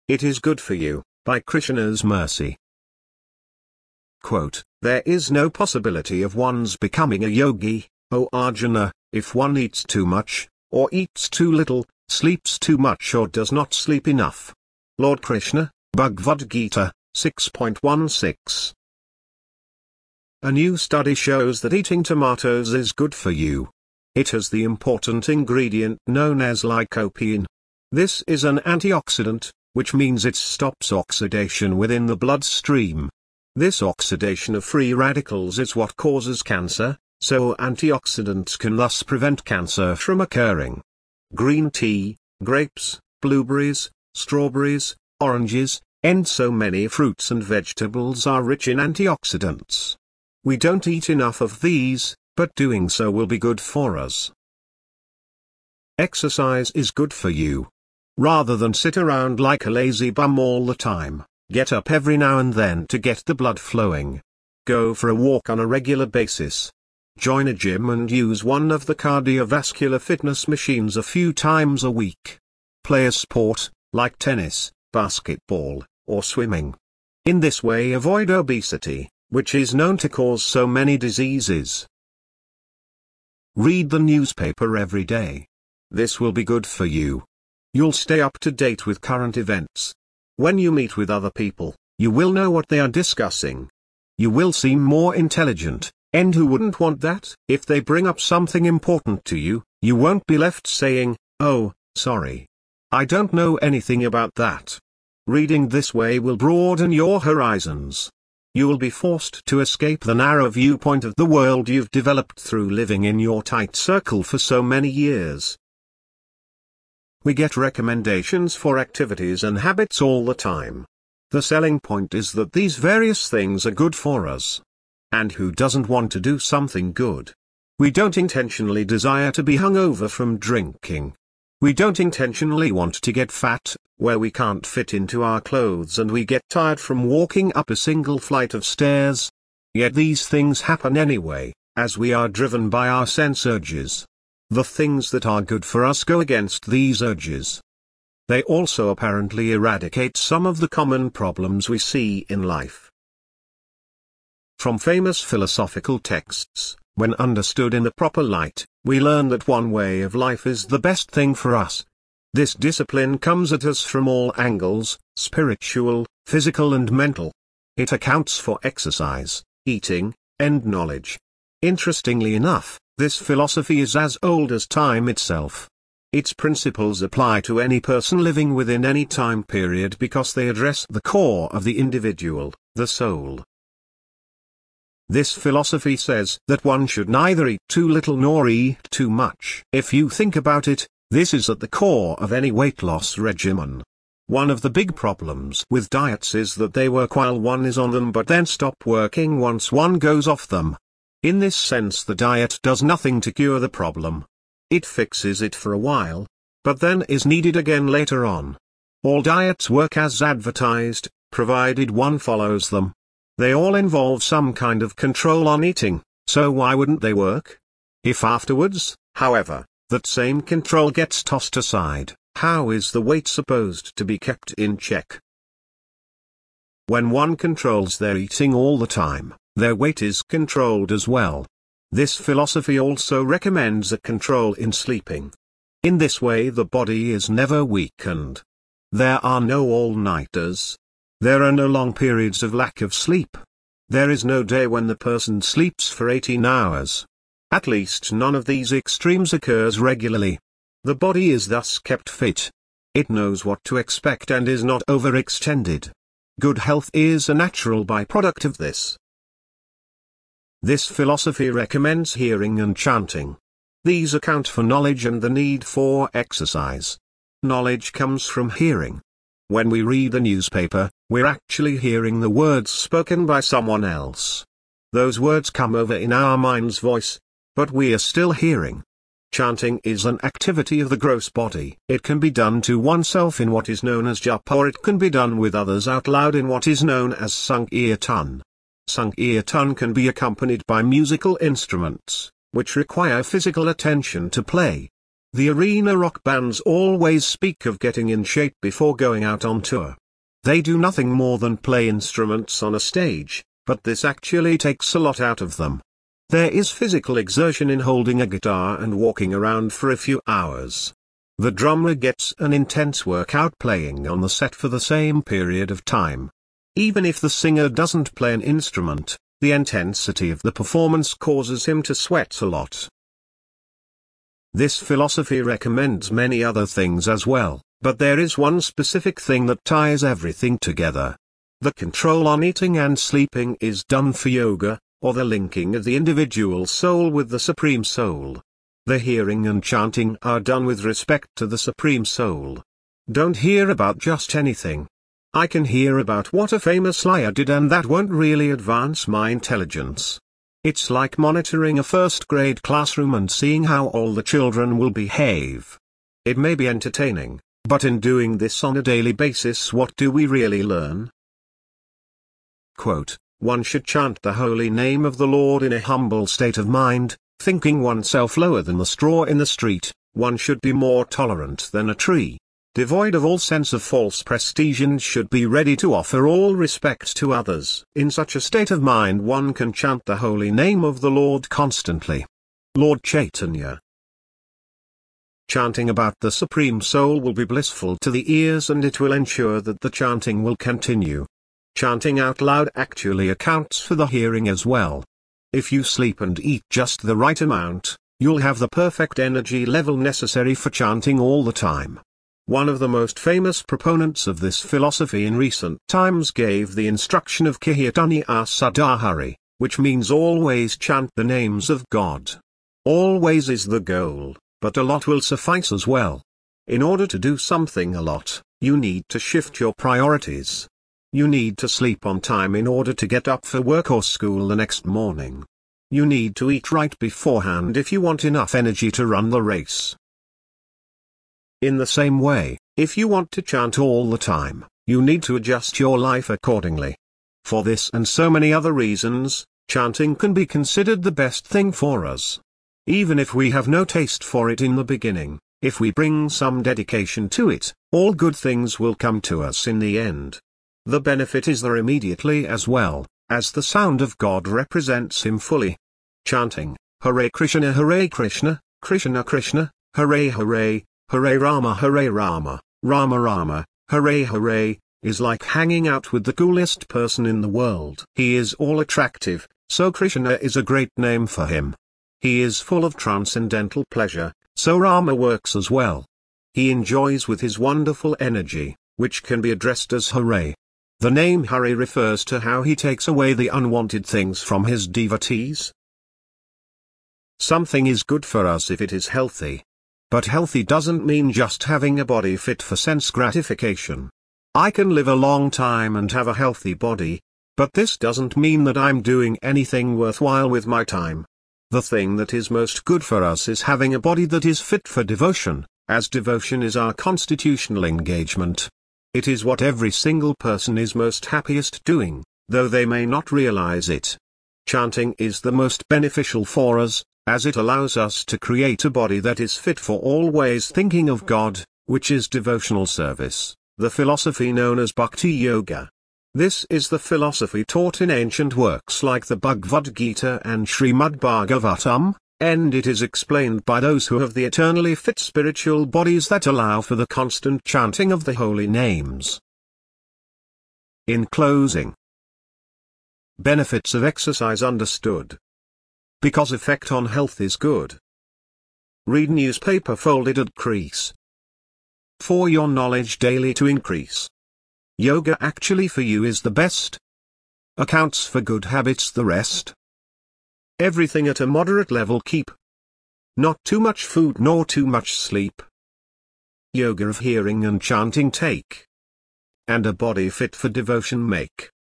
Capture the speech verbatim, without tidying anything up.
It is good for you, by Krishna's mercy. Quote, there is no possibility of one's becoming a yogi, O Arjuna, if one eats too much, or eats too little, sleeps too much or does not sleep enough. Lord Krishna, Bhagavad Gita, six point one six. A new study shows that eating tomatoes is good for you. It has the important ingredient known as lycopene. This is an antioxidant, which means it stops oxidation within the bloodstream. This oxidation of free radicals is what causes cancer, so antioxidants can thus prevent cancer from occurring. Green tea, grapes, blueberries, strawberries, oranges, and so many fruits and vegetables are rich in antioxidants. We don't eat enough of these, but doing so will be good for us. Exercise is good for you. Rather than sit around like a lazy bum all the time, get up every now and then to get the blood flowing. Go for a walk on a regular basis. Join a gym and use one of the cardiovascular fitness machines a few times a week. Play a sport, like tennis, basketball, or swimming. In this way avoid obesity, which is known to cause so many diseases. Read the newspaper every day. This will be good for you. You'll stay up to date with current events. When you meet with other people, you will know what they are discussing. You will seem more intelligent, and who wouldn't want that? If they bring up something important to you, you won't be left saying, oh, sorry. I don't know anything about that. Reading this way will broaden your horizons. You will be forced to escape the narrow viewpoint of the world you've developed through living in your tight circle for so many years. We get recommendations for activities and habits all the time. The selling point is that these various things are good for us. And who doesn't want to do something good? We don't intentionally desire to be hungover from drinking. We don't intentionally want to get fat, where we can't fit into our clothes and we get tired from walking up a single flight of stairs. Yet these things happen anyway, as we are driven by our sense urges. The things that are good for us go against these urges. They also apparently eradicate some of the common problems we see in life. From famous philosophical texts, when understood in the proper light, we learn that one way of life is the best thing for us. This discipline comes at us from all angles, spiritual, physical and mental. It accounts for exercise, eating, and knowledge. Interestingly enough, this philosophy is as old as time itself. Its principles apply to any person living within any time period because they address the core of the individual, the soul. This philosophy says that one should neither eat too little nor eat too much. If you think about it, this is at the core of any weight loss regimen. One of the big problems with diets is that they work while one is on them but then stop working once one goes off them. In this sense, the diet does nothing to cure the problem. It fixes it for a while, but then is needed again later on. All diets work as advertised, provided one follows them. They all involve some kind of control on eating, so why wouldn't they work? If afterwards, however, that same control gets tossed aside, how is the weight supposed to be kept in check? When one controls their eating all the time, their weight is controlled as well. This philosophy also recommends a control in sleeping. In this way the body is never weakened. There are no all-nighters. There are no long periods of lack of sleep. There is no day when the person sleeps for eighteen hours. At least none of these extremes occurs regularly. The body is thus kept fit. It knows what to expect and is not overextended. Good health is a natural byproduct of this. This philosophy recommends hearing and chanting. These account for knowledge and the need for exercise. Knowledge comes from hearing. When we read the newspaper, we're actually hearing the words spoken by someone else. Those words come over in our mind's voice, but we are still hearing. Chanting is an activity of the gross body. It can be done to oneself in what is known as japa, or it can be done with others out loud in what is known as sankirtan. Sankirtan can be accompanied by musical instruments, which require physical attention to play. The arena rock bands always speak of getting in shape before going out on tour. They do nothing more than play instruments on a stage, but this actually takes a lot out of them. There is physical exertion in holding a guitar and walking around for a few hours. The drummer gets an intense workout playing on the set for the same period of time. Even if the singer doesn't play an instrument, the intensity of the performance causes him to sweat a lot. This philosophy recommends many other things as well, but there is one specific thing that ties everything together. The control on eating and sleeping is done for yoga, or the linking of the individual soul with the Supreme Soul. The hearing and chanting are done with respect to the Supreme Soul. Don't hear about just anything. I can hear about what a famous liar did and that won't really advance my intelligence. It's like monitoring a first-grade classroom and seeing how all the children will behave. It may be entertaining, but in doing this on a daily basis, what do we really learn? Quote, one should chant the holy name of the Lord in a humble state of mind, thinking oneself lower than the straw in the street. One should be more tolerant than a tree, devoid of all sense of false prestige, and should be ready to offer all respect to others. In such a state of mind one can chant the holy name of the Lord constantly. Lord Chaitanya. Chanting about the Supreme Soul will be blissful to the ears, and it will ensure that the chanting will continue. Chanting out loud actually accounts for the hearing as well. If you sleep and eat just the right amount, you'll have the perfect energy level necessary for chanting all the time. One of the most famous proponents of this philosophy in recent times gave the instruction of Kirtaniya Sadahari, which means always chant the names of God. Always is the goal, but a lot will suffice as well. In order to do something a lot, you need to shift your priorities. You need to sleep on time in order to get up for work or school the next morning. You need to eat right beforehand if you want enough energy to run the race. In the same way, if you want to chant all the time, you need to adjust your life accordingly. For this and so many other reasons, chanting can be considered the best thing for us. Even if we have no taste for it in the beginning, if we bring some dedication to it, all good things will come to us in the end. The benefit is there immediately as well, as the sound of God represents Him fully. Chanting, Hare Krishna Hare Krishna, Krishna Krishna, Hare Hare, Hare Rama Hare Rama, Rama Rama, Hare Hare, is like hanging out with the coolest person in the world. He is all attractive, so Krishna is a great name for him. He is full of transcendental pleasure, so Rama works as well. He enjoys with his wonderful energy, which can be addressed as Hare. The name Hare refers to how he takes away the unwanted things from his devotees. Something is good for us if it is healthy. But healthy doesn't mean just having a body fit for sense gratification. I can live a long time and have a healthy body, but this doesn't mean that I'm doing anything worthwhile with my time. The thing that is most good for us is having a body that is fit for devotion, as devotion is our constitutional engagement. It is what every single person is most happiest doing, though they may not realize it. Chanting is the most beneficial for us, as it allows us to create a body that is fit for always thinking of God, which is devotional service, the philosophy known as Bhakti Yoga. This is the philosophy taught in ancient works like the Bhagavad Gita and Srimad Bhagavatam, and it is explained by those who have the eternally fit spiritual bodies that allow for the constant chanting of the holy names. In closing, benefits of exercise understood. Because effect on health is good. Read newspaper folded at crease. For your knowledge daily to increase. Yoga actually for you is the best. Accounts for good habits the rest. Everything at a moderate level keep. Not too much food nor too much sleep. Yoga of hearing and chanting take. And a body fit for devotion make.